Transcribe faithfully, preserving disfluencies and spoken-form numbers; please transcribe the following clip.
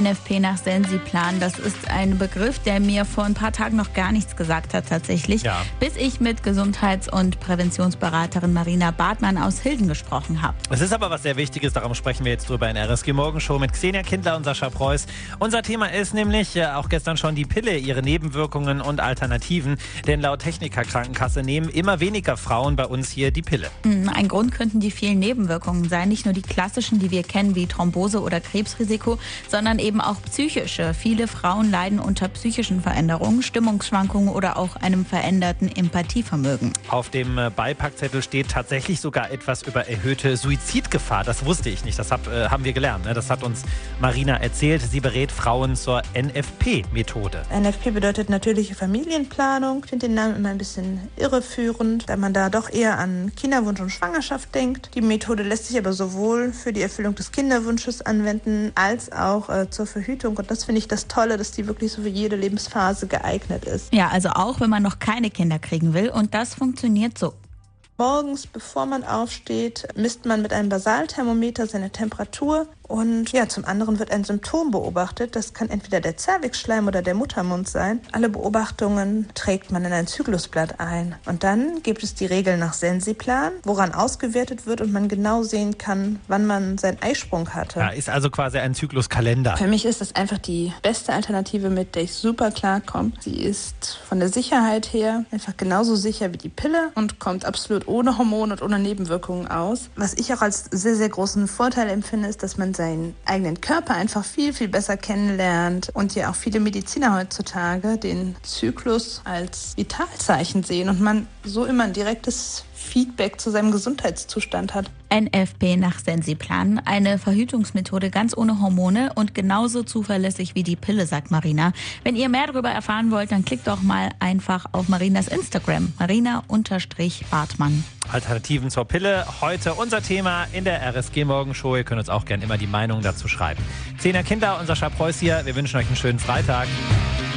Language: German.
N F P nach Sensiplan, das ist ein Begriff, der mir vor ein paar Tagen noch gar nichts gesagt hat tatsächlich, Ja. bis ich mit Gesundheits- und Präventionsberaterin Marina Bartmann aus Hilden gesprochen habe. Es ist aber was sehr Wichtiges, darum sprechen wir jetzt drüber in R S G Morgenshow mit Xenia Kindler und Sascha Preuß. Unser Thema ist nämlich äh, auch gestern schon die Pille, ihre Nebenwirkungen und Alternativen. Denn laut Techniker Krankenkasse nehmen immer weniger Frauen bei uns hier die Pille. Ein Grund könnten die vielen Nebenwirkungen sein, nicht nur die klassischen, die wir kennen, wie Thrombose oder Krebsrisiko, sondern eben auch psychische. Viele Frauen leiden unter psychischen Veränderungen, Stimmungsschwankungen oder auch einem veränderten Empathievermögen. Auf dem äh, Beipackzettel steht tatsächlich sogar etwas über erhöhte Suizidgefahr. Das wusste ich nicht, das hab, äh, haben wir gelernt. Ne? Das hat uns Marina erzählt. Sie berät Frauen zur N F P-Methode. N F P bedeutet natürliche Familienplanung. Ich finde den Namen immer ein bisschen irreführend, da man da doch eher an Kinderwunsch und Schwangerschaft denkt. Die Methode lässt sich aber sowohl für die Erfüllung des Kinderwunsches anwenden, als auch äh, zur Verhütung. Und das finde ich das Tolle, dass die wirklich so für jede Lebensphase geeignet ist. Ja, also auch wenn man noch keine Kinder kriegen will. Und das funktioniert so. Morgens, bevor man aufsteht, misst man mit einem Basalthermometer seine Temperatur. Und ja, zum anderen wird ein Symptom beobachtet. Das kann entweder der Zervixschleim oder der Muttermund sein. Alle Beobachtungen trägt man in ein Zyklusblatt ein. Und dann gibt es die Regel nach Sensiplan, woran ausgewertet wird und man genau sehen kann, wann man seinen Eisprung hatte. Ja, ist also quasi ein Zykluskalender. Für mich ist das einfach die beste Alternative, mit der ich super klarkomme. Sie ist von der Sicherheit her einfach genauso sicher wie die Pille und kommt absolut ohne Hormone und ohne Nebenwirkungen aus. Was ich auch als sehr, sehr großen Vorteil empfinde, ist, dass man seinen eigenen Körper einfach viel, viel besser kennenlernt und ja auch viele Mediziner heutzutage den Zyklus als Vitalzeichen sehen und man so immer ein direktes Feedback zu seinem Gesundheitszustand hat. N F P nach Sensiplan, eine Verhütungsmethode ganz ohne Hormone und genauso zuverlässig wie die Pille, sagt Marina. Wenn ihr mehr darüber erfahren wollt, dann klickt doch mal einfach auf Marinas Instagram, Marina-Bartmann. Alternativen zur Pille, heute unser Thema in der R S G Morgenshow. Ihr könnt uns auch gerne immer die Meinung dazu schreiben. Xenia Kindler und Sascha Preuß hier, wir wünschen euch einen schönen Freitag.